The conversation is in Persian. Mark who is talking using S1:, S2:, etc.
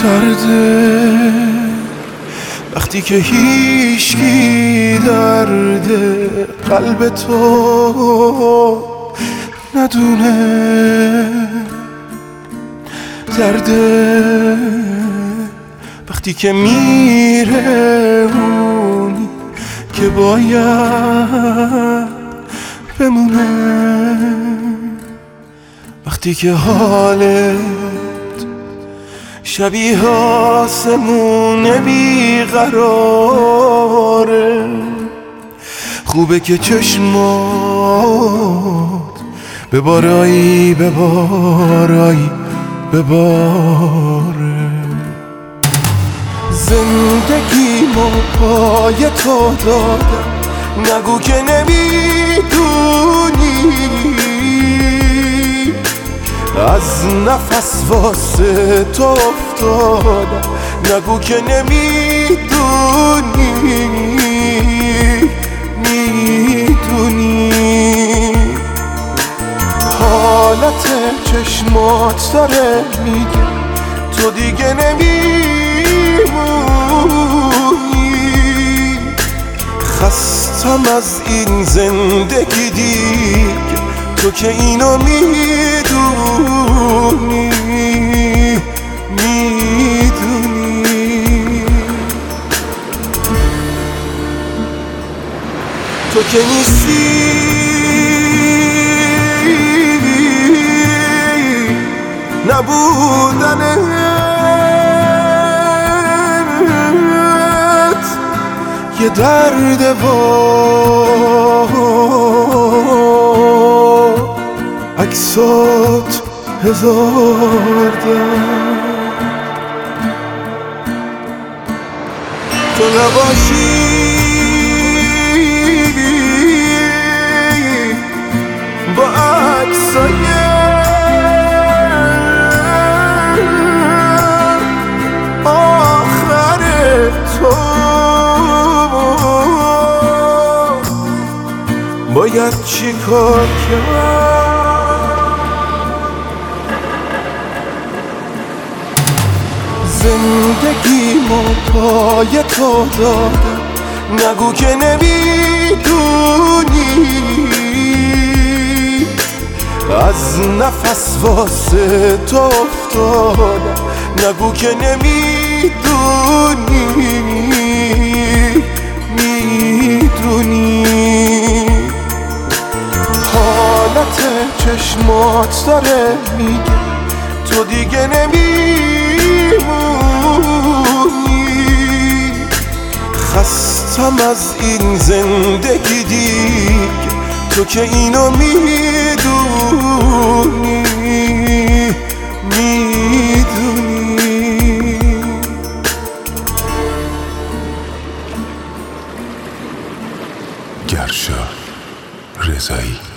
S1: درده وقتی که هیچکی درد قلب تو ندونه، درده وقتی که میره اونی که باید بمونه، وقتی که حالت شبیه آسمون بیقراره، خوبه که چشمات ببارایی ببارایی بباره. زندگیمو پای تو دادم، نگو که نمیدونی از نفس واسه تو افتادم، نگو که نمیدونی میدونی. حالت چشمات داره میگه تو دیگه نمیمونی، خستم از این زندگی دیگه، تو که اینو میدونی میدونی. تو که نیستی نبودنت یه درد و عکسات هزار درد. تو نباشی با عکسای آخر تو باید چی کار کرد؟ زندگیمو پای تو دادم، نگو که نمیدونی از نفس واسه تو افتادم، نگو که نمیدونی میدونی. حالت چشمات داره میگه تو دیگه نمیمونی، خستم از این زندگی دیگه، تو که اینو میدونی میدونی.
S2: گرشا رضایی.